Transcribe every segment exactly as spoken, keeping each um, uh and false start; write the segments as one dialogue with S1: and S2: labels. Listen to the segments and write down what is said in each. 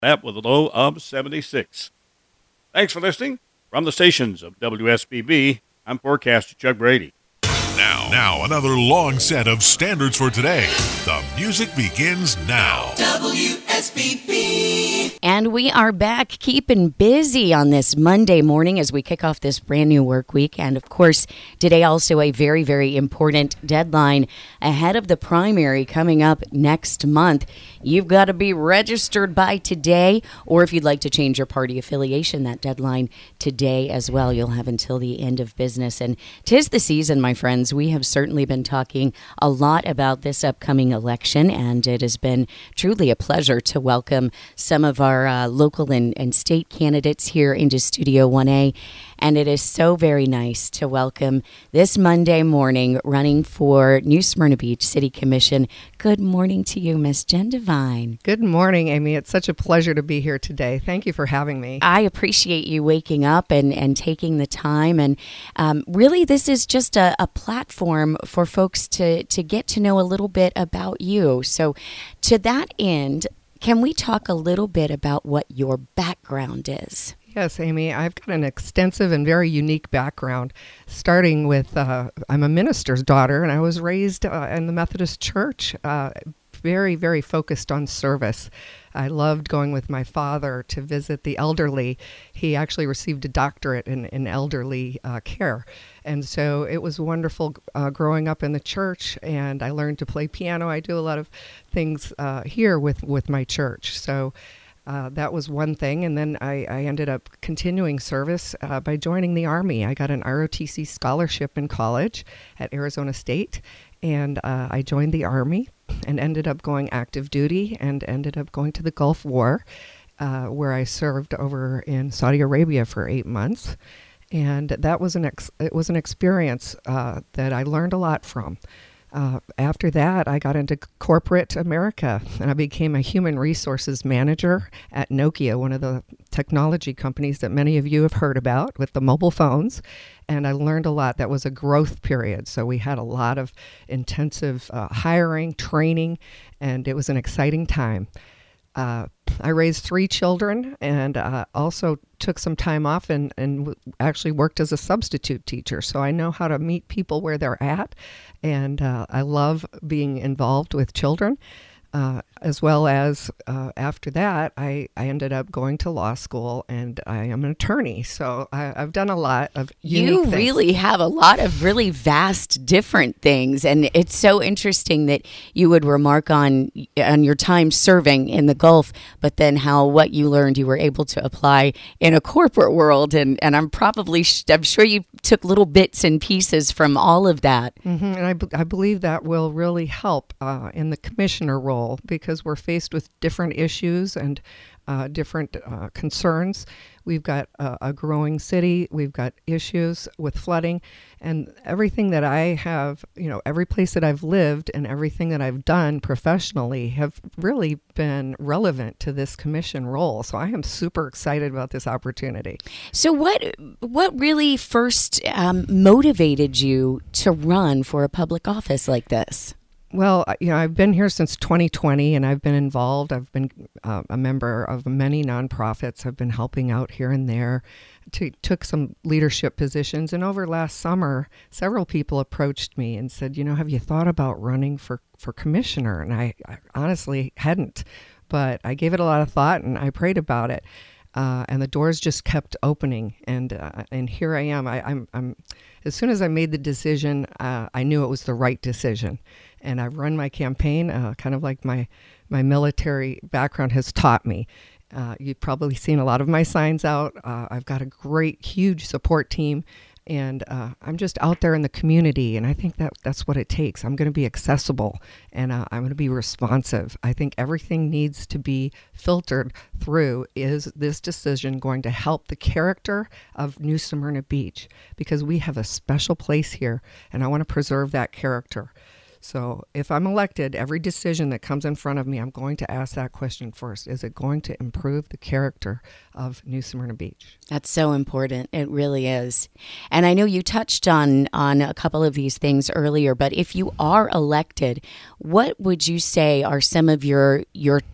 S1: That with a low of seventy-six. Thanks for listening. From the stations of W S B B, I'm forecaster Chuck Brady.
S2: Now, now another long set of standards for today. The music begins now.
S3: W S B B.
S4: And we are back keeping busy on this Monday morning as we kick off this brand new work week. And of course, today also a very, very important deadline ahead of the primary coming up next month. You've got to be registered by today, or if you'd like to change your party affiliation, that deadline today as well. You'll have until the end of business. And 'tis the season, my friends. We have certainly been talking a lot about this upcoming election, and it has been truly a pleasure to welcome some of our uh, local and, and state candidates here into Studio one A. And it is so very nice to welcome this Monday morning running for New Smyrna Beach City Commission. Good morning to you, Miss Jen Devine.
S5: Good morning, Amy. It's such a pleasure to be here today. Thank you for having me.
S4: I appreciate you waking up and, and taking the time. And um, really, this is just a, a platform for folks to, to get to know a little bit about you. So to that end, can we talk a little bit about what your background is?
S5: Yes, Amy, I've got an extensive and very unique background, starting with uh, I'm a minister's daughter, and I was raised uh, in the Methodist Church, uh, very, very focused on service. I loved going with my father to visit the elderly. He actually received a doctorate in, in elderly uh, care. And so it was wonderful uh, growing up in the church, and I learned to play piano. I do a lot of things uh, here with, with my church. So Uh, that was one thing, and then I, I ended up continuing service uh, by joining the Army. I got an R O T C scholarship in college at Arizona State, and uh, I joined the Army and ended up going active duty and ended up going to the Gulf War, uh, where I served over in Saudi Arabia for eight months. And that was an ex- it was an experience uh, that I learned a lot from. Uh, after that, I got into corporate America, and I became a human resources manager at Nokia, one of the technology companies that many of you have heard about with the mobile phones. And I learned a lot. That was a growth period. So we had a lot of intensive uh, hiring, training, and it was an exciting time. Uh, I raised three children and uh, also took some time off and, and w- actually worked as a substitute teacher. So I know how to meet people where they're at. And uh, I love being involved with children. Uh, as well as uh, after that, I, I ended up going to law school, and I am an attorney. So I, I've done a lot of unique
S4: You
S5: things.
S4: really have a lot of really vast different things. And it's so interesting that you would remark on, on your time serving in the Gulf, but then how what you learned you were able to apply in a corporate world. And, and I'm probably, I'm sure you took little bits and pieces from all of that.
S5: Mm-hmm. And I, b- I believe that will really help uh, in the commissioner role, because we're faced with different issues and uh, different uh, concerns. We've got uh, a growing city. We've got issues with flooding, and everything that I have, you know, every place that I've lived and everything that I've done professionally have really been relevant to this commission role. So I am super excited about this opportunity.
S4: So what what really first um, motivated you to run for a public office like this?
S5: Well, you know, I've been here since twenty twenty, and I've been involved. I've been uh, a member of many nonprofits. I've been helping out here and there. To, took some leadership positions, and over last summer, several people approached me and said, you know, have you thought about running for, for commissioner? And I, I honestly hadn't, but I gave it a lot of thought, and I prayed about it. Uh, and the doors just kept opening, and uh, and here I am. I, I'm, I'm as soon as I made the decision, uh, I knew it was the right decision, and I've run my campaign, uh, kind of like my my military background has taught me. Uh, you've probably seen a lot of my signs out. Uh, I've got a great, huge support team, and uh, I'm just out there in the community, and I think that that's what it takes. I'm going to be accessible, and uh, I'm going to be responsive. I think everything needs to be filtered through, is this decision going to help the character of New Smyrna Beach? Because we have a special place here, and I want to preserve that character. So if I'm elected, every decision that comes in front of me, I'm going to ask that question first. Is it going to improve the character of New Smyrna Beach?
S4: That's so important. It really is. And I know you touched on, on a couple of these things earlier, but if you are elected, what would you say are some of your your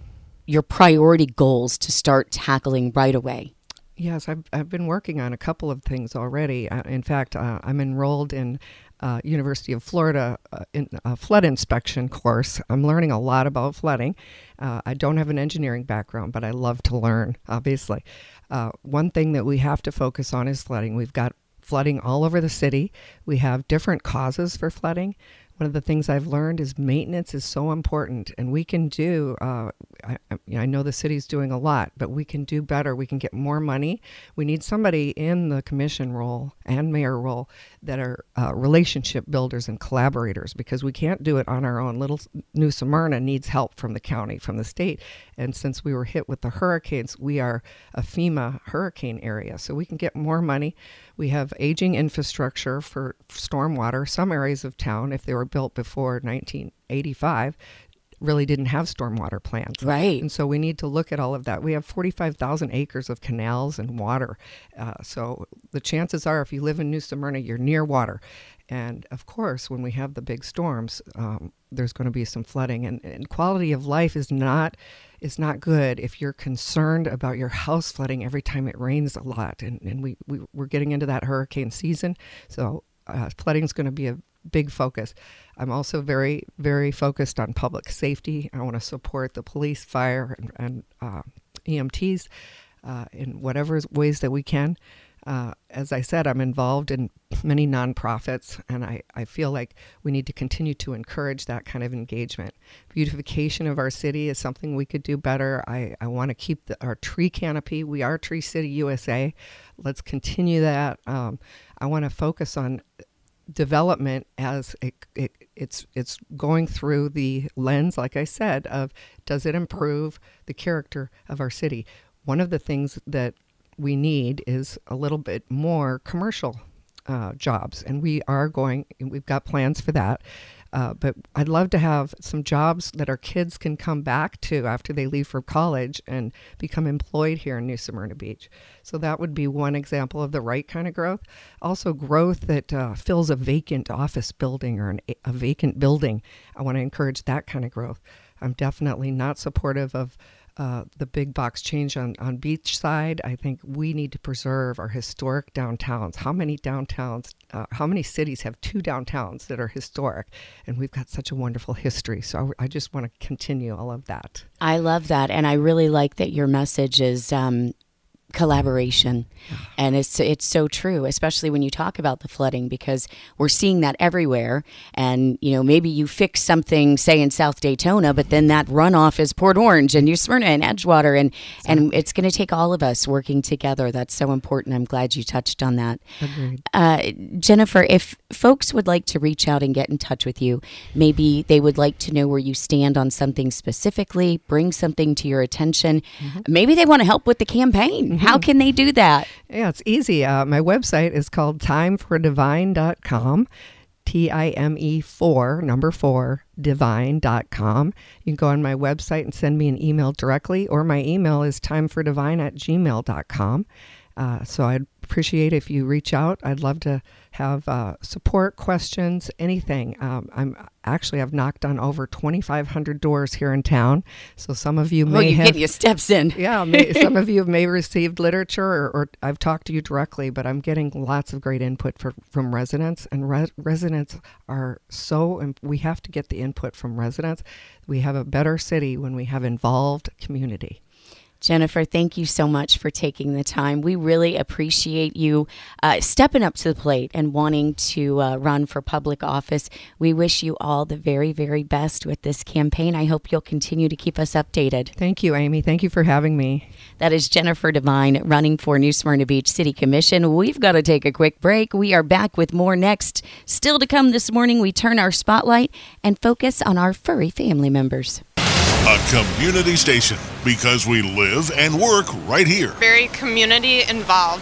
S4: your priority goals to start tackling right away?
S5: Yes, I've, I've been working on a couple of things already. Uh, in fact, uh, I'm enrolled in uh, University of Florida uh, in a flood inspection course. I'm learning a lot about flooding. Uh, I don't have an engineering background, but I love to learn, obviously. Uh, one thing that we have to focus on is flooding. We've got flooding all over the city. We have different causes for flooding. One of the things I've learned is maintenance is so important, and we can do, uh, I, I know the city's doing a lot, but we can do better. We can get more money. We need somebody in the commission role and mayor role that are uh, relationship builders and collaborators, because we can't do it on our own. Little New Smyrna needs help from the county, from the state, and since we were hit with the hurricanes, we are a FEMA hurricane area, so we can get more money. We have aging infrastructure for stormwater. Some areas of town, if they were built before nineteen eighty-five, really didn't have stormwater plans.
S4: Right.
S5: And so we need to look at all of that. We have forty-five thousand acres of canals and water. Uh, so the chances are, if you live in New Smyrna, you're near water. And of course, when we have the big storms, um, there's going to be some flooding. And, and quality of life is not is not good if you're concerned about your house flooding every time it rains a lot. And, and we, we, we're getting into that hurricane season. So uh, flooding is going to be a big focus. I'm also very, very focused on public safety. I want to support the police, fire, and, and uh, E M Ts uh, in whatever ways that we can. Uh, as I said, I'm involved in many nonprofits, and I, I feel like we need to continue to encourage that kind of engagement. Beautification of our city is something we could do better. I, I want to keep the, our tree canopy. We are Tree City U S A. Let's continue that. Um, I want to focus on development as it, it, it's it's going through the lens, like I said, of does it improve the character of our city? One of the things that we need is a little bit more commercial uh, jobs, and we are going, we've got plans for that. Uh, but I'd love to have some jobs that our kids can come back to after they leave for college and become employed here in New Smyrna Beach. So that would be one example of the right kind of growth. Also, growth that uh, fills a vacant office building or an, a vacant building. I want to encourage that kind of growth. I'm definitely not supportive of Uh, the big box change on, on beachside. I think we need to preserve our historic downtowns. How many downtowns, uh, how many cities have two downtowns that are historic? And we've got such a wonderful history. So I, I just want to continue all of that.
S4: I love that. And I really like that your message is um, collaboration. And it's it's so true, especially when you talk about the flooding, because we're seeing that everywhere. And, you know, maybe you fix something, say, in South Daytona, but then that runoff is Port Orange and New Smyrna and Edgewater. And, exactly. and it's going to take all of us working together. That's so important. I'm glad you touched on that.
S5: Agreed.
S4: Uh, Jennifer, if folks would like to reach out and get in touch with you, maybe they would like to know where you stand on something specifically, bring something to your attention. Mm-hmm. Maybe they want to help with the campaign. Mm-hmm. How can they do that?
S5: Yeah, it's easy. Uh, my website is called time for divine dot com. T I M E four, number four, divine dot com. You can go on my website and send me an email directly, or my email is timefordivine at gmail dot com. Uh, so I'd appreciate if you reach out. I'd love to have uh, support, questions, anything. Um, I'm actually I've knocked on over twenty-five hundred doors here in town. So some of you may
S4: oh, you
S5: have
S4: get your steps in.
S5: Yeah, may, some of you may have received literature, or, or I've talked to you directly. But I'm getting lots of great input for, from residents, and re- residents are so. And we have to get the input from residents. We have a better city when we have involved community.
S4: Jennifer, thank you so much for taking the time. We really appreciate you uh, stepping up to the plate and wanting to uh, run for public office. We wish you all the very, very best with this campaign. I hope you'll continue to keep us updated.
S5: Thank you, Amy. Thank you for having me.
S4: That is Jennifer Devine running for New Smyrna Beach City Commission. We've got to take a quick break. We are back with more next. Still to come this morning, we turn our spotlight and focus on our furry family members.
S2: A community station, because we live and work right here.
S6: Very community involved.